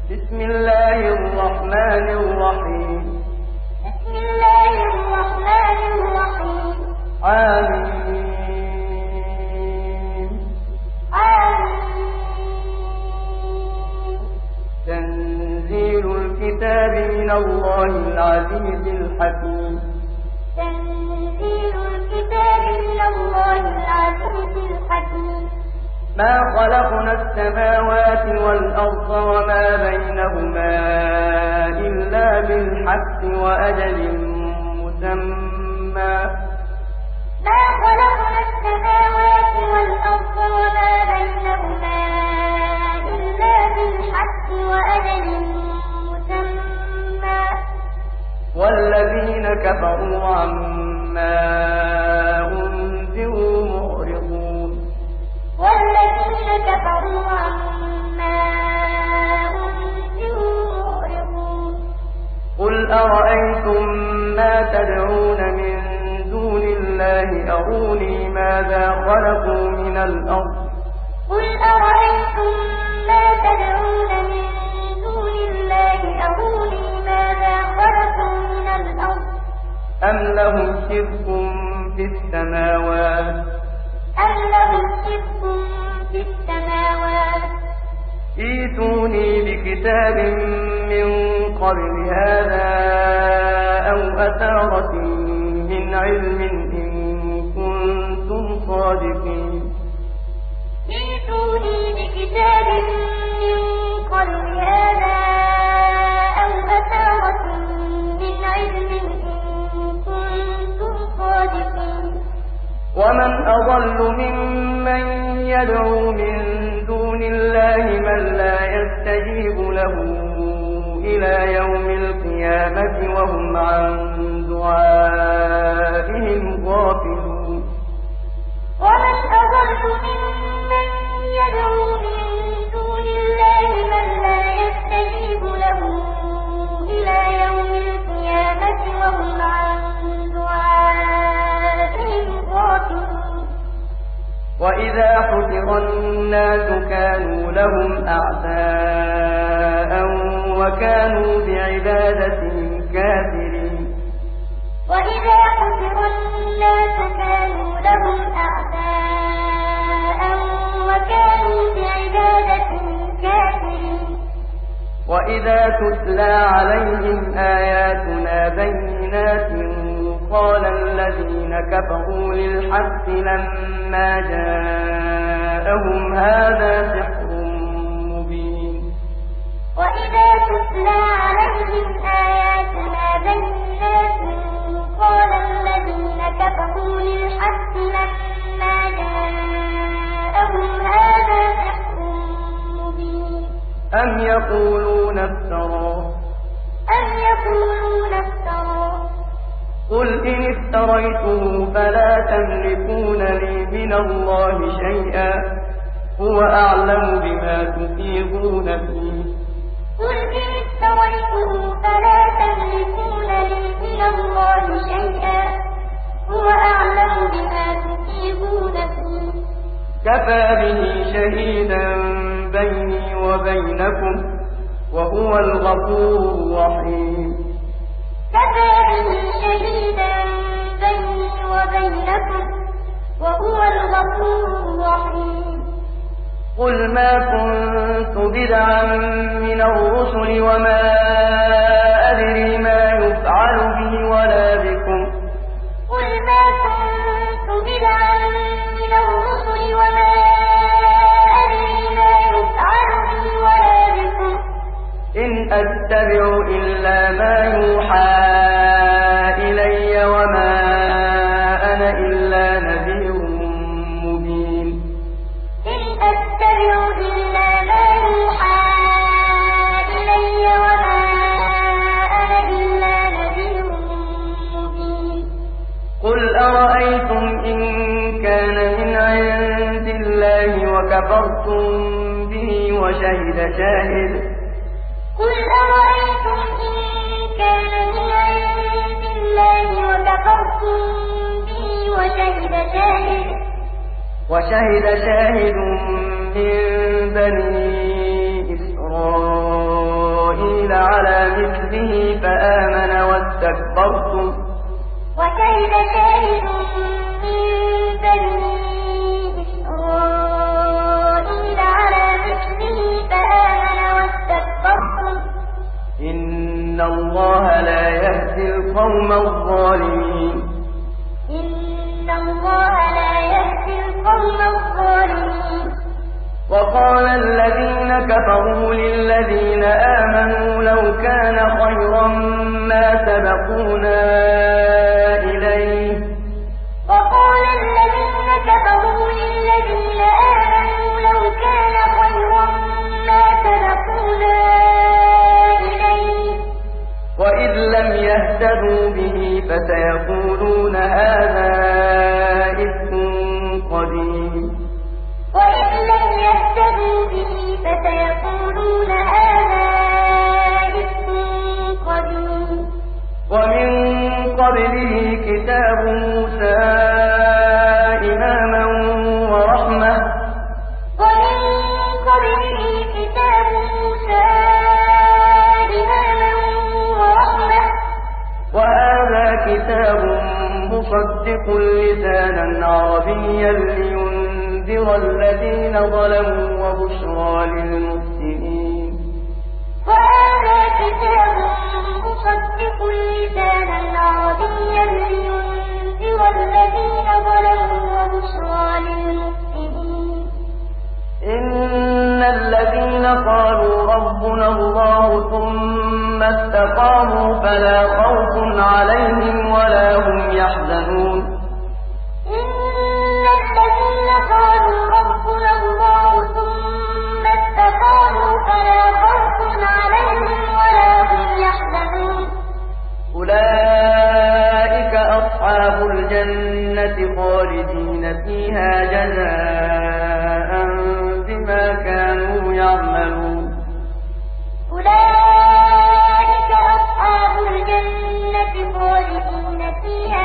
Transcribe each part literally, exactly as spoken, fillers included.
بسم الله الرحمن الرحيم بسم الله الرحمن الرحيم آمين آمين تنزيل الكتاب من الله العزيز الحكيم تنزيل الكتاب من الله العزيز الحكيم ما خلقنا السماوات والأرض وما بينهما إلا بالحق وأجل مسمى ما خلقنا السماوات والأرض وما بينهما إلا بالحق وأجل مسمى والذين كفروا عما أنذروا معرضون والذين كفروا عما أنذروا معرضون قل أرأيتم ما تدعون من دون الله أروني ماذا خلقوا من الأرض قل أرأيتم ما تدعون من دون الله أروني ماذا خلقوا من الأرض أم لهم شرك في السماوات أم لهم شرك في السماوات ائتوني بكتاب من قبل هذا أو أثارة من علم إن كنتم صادقين ائتوني بكتاب من قبل هذا أو أثارة من علم إن كنتم صادقين ومن أضل ممن يدعو من دون الله من لا يستجيب له إلى يوم القيامة وهم عن دعائهم غافلون ومن أضل ممن يدعو من دون الله من لا يستجيب له إلى يوم القيامة وهم عن دعائهم غافلون وإذا حشر الناس كانوا لهم أعداء وكانوا بعبادتهم كافرين وإذا حشر الناس كانوا لهم أعداء وكانوا بعبادتهم كافرين وإذا تتلى عليهم آياتنا بينات قال الذين كفروا للحق لما جاءهم هذا سحر مبين وإذا تتلى عليهم آياتنا بينات قال الذين كفروا للحق لما جاءهم هذا سحر مبين أم يقولون افتراه أم يقولون افتراه قل إن افتريته فلا تملكون لي من الله شيئا هو أعلم بما تفيضون فيه قل إن افتريته فلا تملكون لي من الله شيئا هو أعلم بما تفيضون فيه كفى به شهيدا بيني وبينكم وهو الغفور الرحيم كفى به شهيدا بيني وبينكم وهو الغفور الرحيم قل ما كنت بدعا من الرسل وما أدري ما يفعل بي ولا بكم قل ما كنت بدعا من الرسل وما أدري ما يفعل بي ولا بكم إن أتبع إلا ما يوحى إلي وما أنا إلا نذير مبين إن أتبع إلا ما يوحى إلي وما أنا إلا نذير مبين قل أرأيتم إن كان من عند الله وكفرتم به وشهد شاهد قل أرأيتم إن كان من عند الله وكفرتم به وشهد شاهد وشهد شاهد من بني إسرائيل أُرْسِلَ عَلَىٰ مِثْلِهِ فَآمَنَ وَاسْتَكْبَرْتُمْ وَشَهِدَ شَاهِدٌ مِّن بَنِي إِسْرَائِيلَ عَلَىٰ مِثْلِهِ فَآمَنَ وَاسْتَكْبَرْتُمْ إِنَّ اللَّهَ لَا يَهْدِي الْقَوْمَ الظَّالِمِينَ إِنَّ اللَّهَ لَا يَهْدِي الْقَوْمَ الظَّالِمِينَ وَقَالَ الَّذِينَ كَفَرُوا لِلَّذِينَ آمَنُوا لَوْ كَانَ خَيْرًا مَّا سَبَقُونَا إِلَيْهِ ۚ وَقَالَ الَّذِينَ كَفَرُوا لِلَّذِينَ آمَنُوا لَوْ كَانَ خَيْرًا مَّا سَبَقُونَا إِلَيْهِ ۚ وَإِذ لَّمْ يَهْتَدُوا بِهِ فَسَيَقُولُونَ هَٰذَا إِفْكٌ قَدِيمٌ وَإِذ لَّمْ يَهْتَدُوا بِهِ فَسَيَقُولُونَ هَٰذَا إِفْكٌ قَدِيمٌ وَمِن قَبْلِهِ كِتَابُ مُوسَىٰ إِمَامًا وَرَحْمَةً ۚ وَمِن قَبْلِهِ كِتَابُ مُوسَىٰ إِمَامًا وَرَحْمَةً ۚ وَهَٰذَا كِتَابٌ مُّصَدِّقٌ لِّسَانًا عَرَبِيًّا لِّيُنذِرَ الَّذِينَ ظَلَمُوا وَبُشْرَىٰ لِلْمُحْسِنِينَ وَهَٰذَا كِتَابٌ مُّصَدِّقٌ لِّسَانًا عَرَبِيًّا لِّيُنذِرَ الَّذِينَ ظَلَمُوا وَبُشْرَىٰ لِلْمُحْسِنِينَ إِنَّ الَّذِينَ قَالُوا رَبُّنَا اللَّهُ ثُمَّ اسْتَقَامُوا فَلَا خَوْفٌ عَلَيْهِمْ وَلَا هُمْ يَحْزَنُونَ إِنَّ الَّذِينَ قَالُوا رَبُّنَا اللَّهُ ثُمَّ اسْتَقَامُوا فَلَا خَوْفٌ عَلَيْهِمْ وَلَا هُمْ يَحْزَنُونَ أُولَٰئِكَ أَصْحَابُ الْجَنَّةِ خَالِدِينَ فِيهَا جَزَاءً بِمَا كَانُوا يَعْمَلُونَ أُولَٰئِكَ أَصْحَابُ الْجَنَّةِ خَالِدِينَ فِيهَا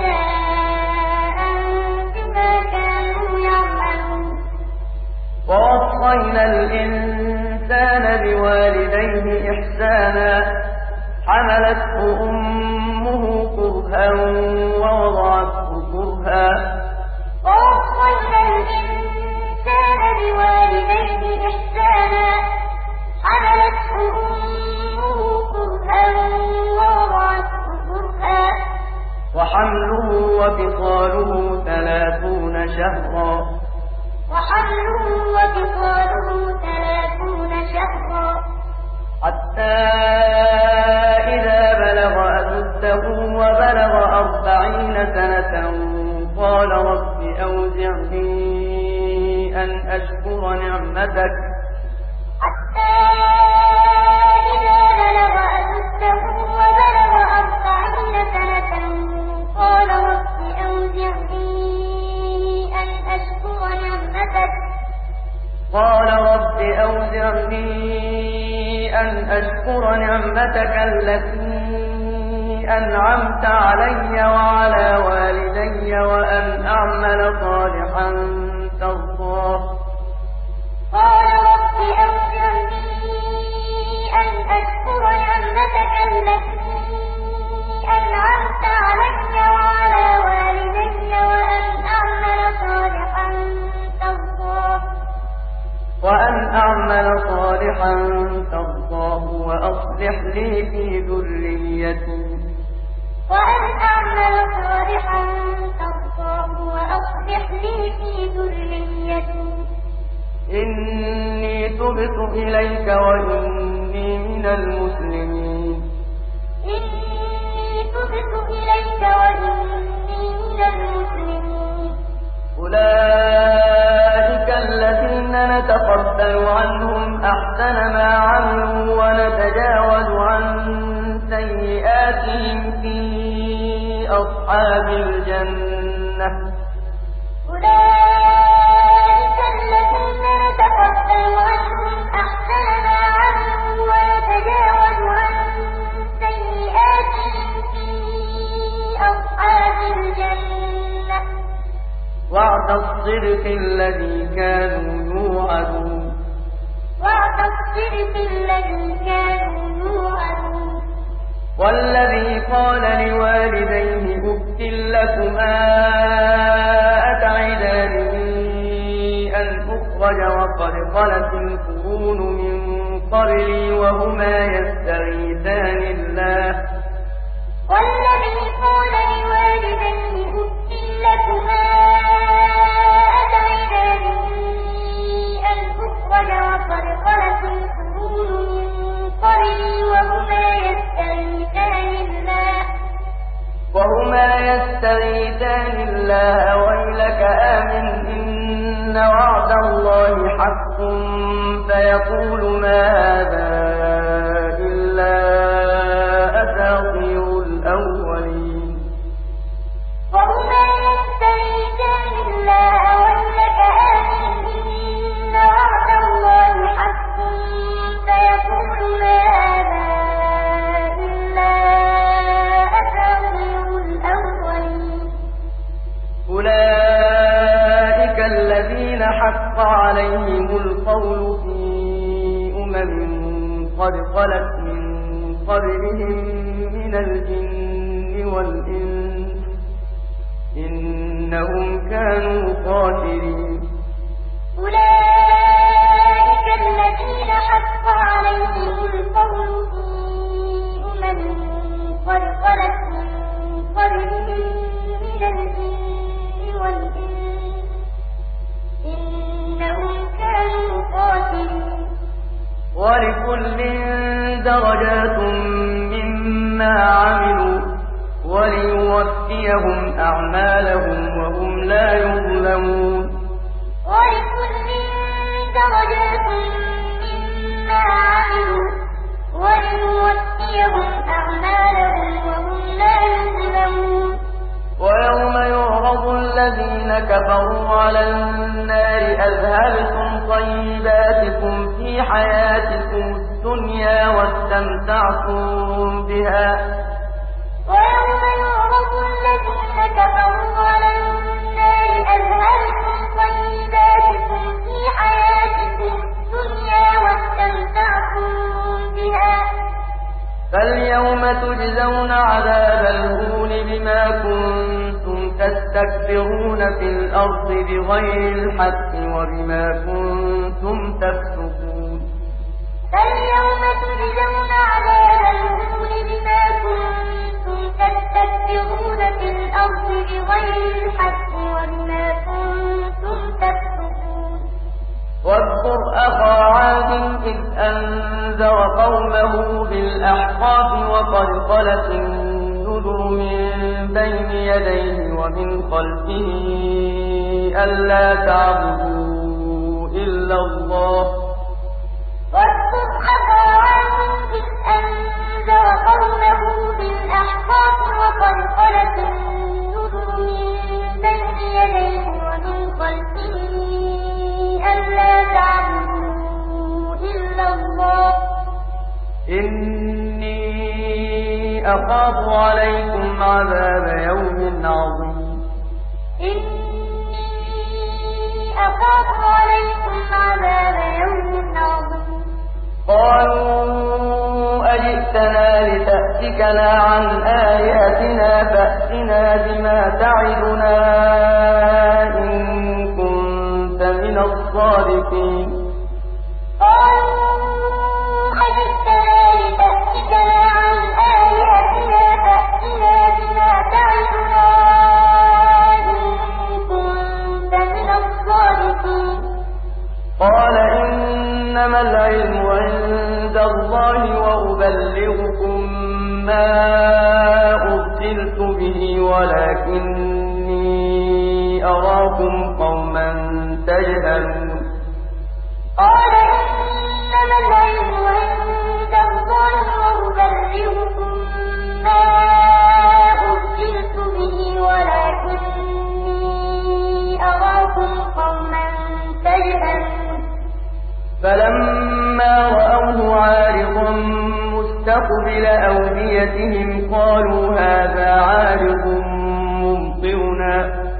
جَزَاءً بِمَا كَانُوا يَعْمَلُونَ وَوَصَّيْنَا الْإِنسَانَ بِوَالِدَيْهِ إِحْسَانًا ۖ حَمَلَتْهُ أُمُّهُ كُرْهًا وَوَضَعَتْهُ كُرْهًا ۖ وَوَصَّيْنَا الْإِنسَانَ بِوَالِدَيْهِ إِحْسَانًا ۖ حَمَلَتْهُ أُمُّهُ كُرْهًا وَوَضَعَتْهُ كُرْهًا ۖ وَحَمْلُهُ وَفِصَالُهُ ثَلَاثُونَ شَهْرًا ۚ وَحَمْلُهُ وَفِصَالُهُ ثَلَاثُونَ شَهْرًا ۚ حَتَّىٰ إِذَا بَلَغَ أَشُدَّهُ وَبَلَغَ أَرْبَعِينَ سَنَةً قَالَ رَبِّ أَوْزِعْنِي أَنْ أَشْكُرَ نِعْمَتَكَ حَتَّىٰ إِذَا بَلَغَ أَشُدَّهُ وَبَلَغَ أَرْبَعِينَ سَنَةً قَالَ رَبِّ أَوْزِعْنِي أَنْ أَشْكُرَ نِعْمَتَكَ قَالَ رَبِّ أَوْزِعْنِي أَنْ أَشْكُرَ نِعْمَتَكَ الَّتِي أَنْعَمْتَ عَلَيَّ وَعَلَىٰ وَالِدَيَّ وَأَنْ أَعْمَلَ صَالِحًا تَرْضَاهُ قَالَ رَبِّ أَوْزِعْنِي أَنْ أَشْكُرَ نِعْمَتَكَ الَّتِي أَنْعَمْتَ عَلَيَّ وَعَلَىٰ وَالِدَيَّ وَأَنْ أَعْمَلَ صَالِحًا تَرْضَاهُ وَأَنْ أَعْمَلَ صَالِحًا تَرْضَاهُ وَأَصْلِحْ لِي فِي ذُرِّيَّتِي وَأَنْ أَعْمَلَ صَالِحًا تَرْضَاهُ وَأَصْلِحْ لِي فِي ذُرِّيَّتِي إِنِّي تُبْتُ إِلَيْكَ وَإِنِّي مِنَ الْمُسْلِمِينَ إِنِّي تُبْتُ إِلَيْكَ وَإِنِّي مِنَ الْمُسْلِمِينَ أُولَٰئِكَ الَّذِينَ نَتَقَبَّلُ عَنْهُمْ أَحْسَنَ مَا عَمِلُوا وَنَتَجَاوَزُ عَن سَيِّئَاتِهِمْ فِي أَصْحَابِ الْجَنَّةِ أُولَٰئِكَ الَّذِينَ نَتَقَبَّلُ عَنْهُمْ أَحْسَنَ مَا عَمِلُوا وَنَتَجَاوَزُ عَن سَيِّئَاتِهِمْ فِي أَصْحَابِ الْجَنَّةِ وَعْدَ الصِّدْقِ الَّذِي كَانُوا يُوعَدُونَ وَعْدَ الصِّدْقِ الَّذِي كَانُوا يُوعَدُونَ قال لوالديه أف لكما أتعدانني أن أخرج وقد خلت القرون من قبلي وهما يستغيثان الله والذي قال لوالديه أف لكما أتعدانني أن أخرج وقد خلت القرون من قبلي وهما يستغيثان الله وهما يستغيثان الله ويلك آمن إن وعد الله حق فيقول ما هذا إلا أساطير الأولين وهما يستغيثان الله ويلك آمن إن وعد الله حق فيقول ما هذا إلا أساطير الأولين أولئك الذين حق عليهم القول في أمم قد خلت من قبلهم من الجن والإنس إنهم كانوا خاسرين أولئك الذين حق عليهم القول في أمم قد خلت من قبلهم من الجن والإنس إنهم كانوا خاسرين ولكل درجات مما عملوا وليوفيهم أعمالهم وهم لا يظلمون ولكل درجات مما عملوا وليوفيهم أعمالهم وهم لا يظلمون ويوم يعرض الذين كفروا على النار أذهبتم طيباتكم في حياتكم الدنيا واستمتعتم بها ويوم يعرض الذين كفروا على النار أذهبتم طيباتكم في حياتكم الدنيا واستمتعتم بها فاليوم تجزون عذاب الهون بما كنتم تستكبرون في الأرض بغير الحق وبما كنتم تفسقون فاليوم تجزون عذاب الهون بما كنتم تستكبرون في الأرض بغير الحق وبما كنتم تفسقون واذكر أخا عاد إذ أنذر قومه بالأحقاف وقد خلت النذر من بين يديه ومن خلفه ألا تعبدوا إلا الله واذكر أخا عاد إذ أنذر قومه بالأحقاف وقد خلت النذر من بين يديه ومن خلفه ألا تعبدوا إلا الله إني أخاف عليكم عذاب يوم عظيم إني أخاف عليكم عذاب يوم عظيم قالوا أجئتنا لتأفكنا عن آلهتنا فأتنا بما تعدنا إن كنت من الصادقين قالوا أجئتنا لتأفكنا عن آلهتنا فأتنا بما تعدنا إن كنت من الصادقين قال إنما العلم عند الله وأبلغكم ما أرسلت به ولكني أراكم قوما تجهلون قال إنما العلم عند الله وأبلغكم ما أرسلت به ولكني أراكم قوما تجهلون فلما رأوه عارضا مستقبل أوديتهم قالوا هذا عارض ممطرنا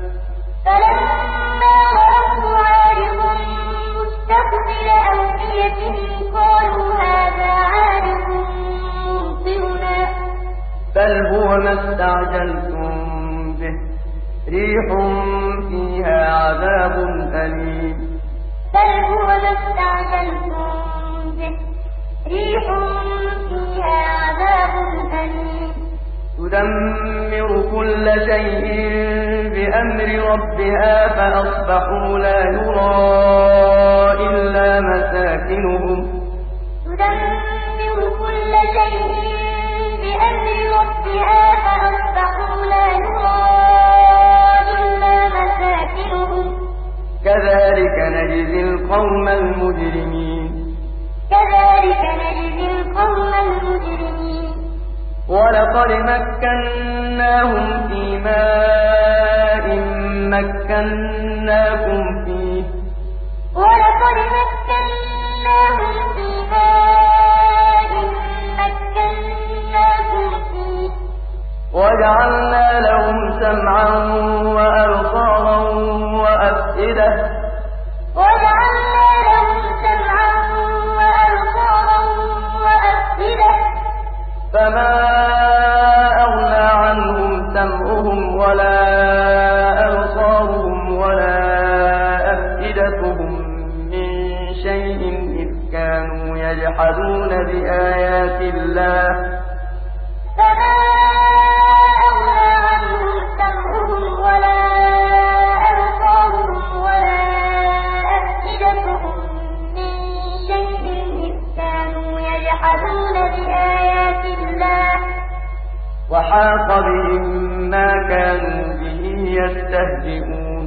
فلما رأوه عارضا مستقبل أوديتهم قالوا هذا عارض ممطرنا بل هو ما استعجلتم به ريح فيها عذاب أليم بل هو ما استعجلتم به ريح فيها عذاب أليم تدمر كل شيء بأمر ربها فأصبحوا لا يرى إلا مساكنهم تدمر كل شيء بأمر ربها فأصبحوا لا يرى إلا مساكنهم كذلك نجزي القوم المجرمين كذلك نجزي القوم المجرمين ولقد مكناهم في ماء مكناكم فيه ولقد مكناهم في ماء مكناكم فيه وجعلنا لهم سمعا وأبصارا وأفئدة وجعلنا لهم سمعا وأبصارا وأفئدة فما أغنى عنهم سمعهم ولا أبصارهم ولا أفئدتهم من شيء إذ كانوا يجحدون بآيات الله فما أغنى عنهم سمعهم ولا أبصارهم ولا أفئدتهم من شيء إذ كانوا يجحدون بآيات الله وحاق بهم ما كانوا به يستهزئون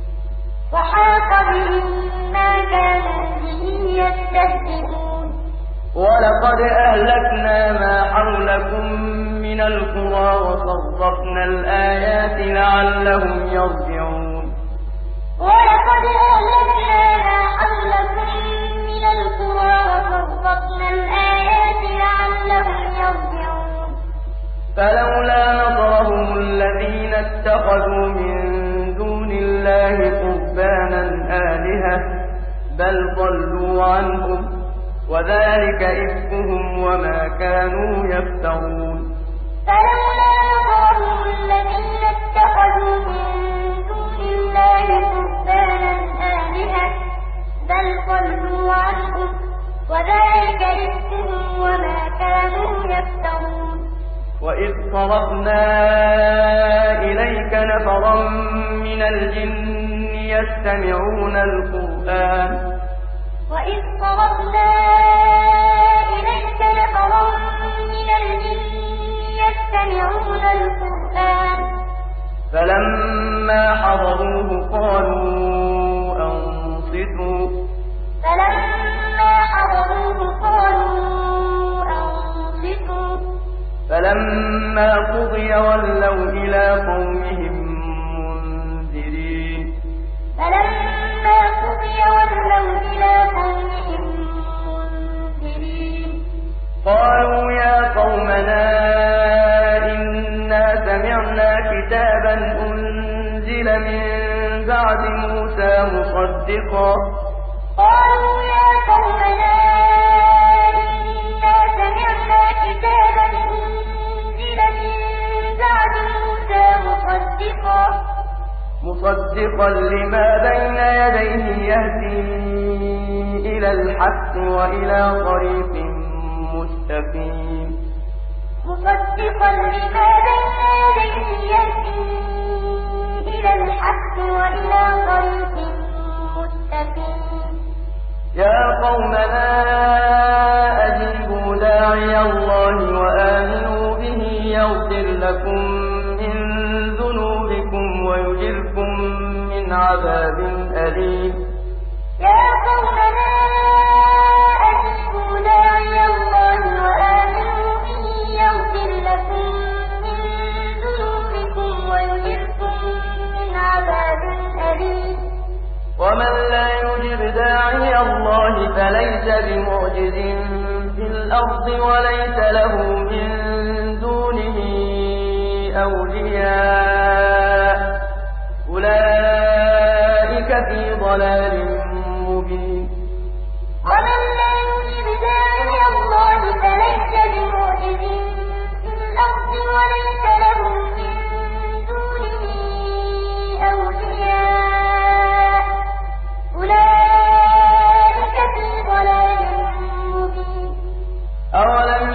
وحاق بهم ما كانوا به يستهزئون ولقد أهلكنا ما حولكم من القرى وصرفنا الآيات لعلهم يرجعون ولقد أهلكنا ما حولكم من القرى وصرفنا الآيات لعلهم يرجعون فلولا نصرهم الذين اتخذوا من دون الله قربانا آلهة بل ضلوا عنهم وذلك إفكهم وما كانوا يفترون فلولا نصرهم الذين اتخذوا من دون الله قربانا آلهة بل ضلوا عنهم وذلك إفكهم وما كانوا يفترون وإذ صرفنا إليك نفرا من الجن يستمعون القرآن وإذ صرفنا إليك نفرا من الجن يستمعون القرآن فلما حضروه قالوا أنصتوا فلما حضروه قالوا أنصتوا فلما قضي ولوا إلى قومهم منذرين فلما قضي ولوا إلى قومهم منذرين قالوا يا قومنا إنا سمعنا كتابا أنزل من بعد موسى مصدقا قالوا يا قومنا إنا سمعنا كتابا أنزل من بعد موسى مصدقا مصدقا لما بين يديه يهدي إلى الحق وإلى طريق مستقيم مصدقا لما بين يديه يهدي إلى الحق وإلى طريق مستقيم يا قومنا أجيبوا داعي الله وآمنوا به يغفر لكم من ذنوبكم ويجركم من عذاب أليم يا قومنا أجيبوا داعي الله وآمنوا به يغفر لكم من ذنوبكم ويجركم من عذاب أليم ومن لا يجب داعي الله فليس بمعجز في الأرض وليس له من دونه أولياء أولئك في ضلال مبين ومن لا يجب داعي الله فليس بمعجز في الأرض وليس له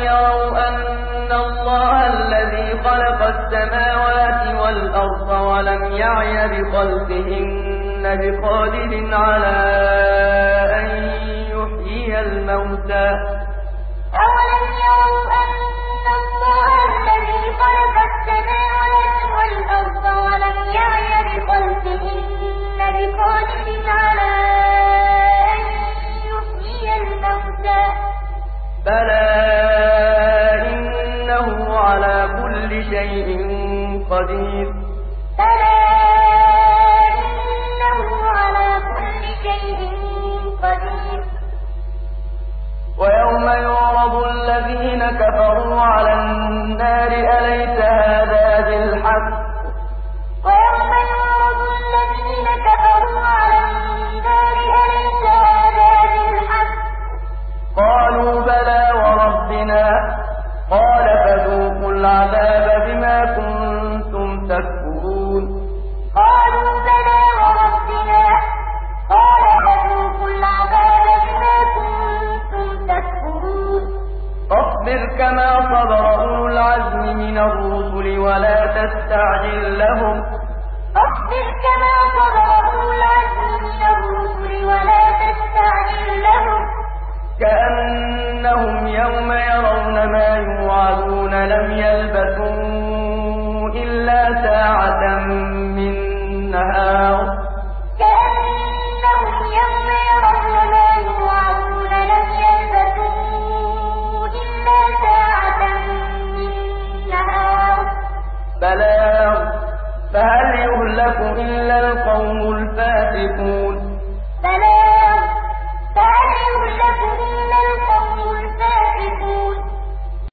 يروا أن الله الذي خلق السماوات والأرض ولم يعي بخلقهن بقادر على أن يحيي الموتى أولم يروا أن الله الذي خلق السماوات والأرض ولم يعي بخلقهن بقادر على أن يحيي الموتى بلى إنه على كل شيء قدير بلى إنه على كل شيء قدير ويوم يعرض الذين كفروا على النار أليس هذا بالحق ويوم يعرض الذين كفروا على النار أليس هذا بالحق قالوا بلى وربنا قال فذوقوا العذاب بما كنتم تكفرون قالوا بلى وربنا قال فذوقوا العذاب بما كنتم تكفرون فاصبر كما صبر أولو العزم من الرسل ولا تستعجل لهم فاصبر كما صبر أولو العزم من الرسل ولا تستعجل لهم كأنهم يوم يرون ما يوعدون لم يلبثوا إلا ساعة من نهار كأنهم يوم يرون ما يوعدون لم يلبثوا إلا ساعة من نهار بلاغ فهل يهلك إلا القوم الفاسقون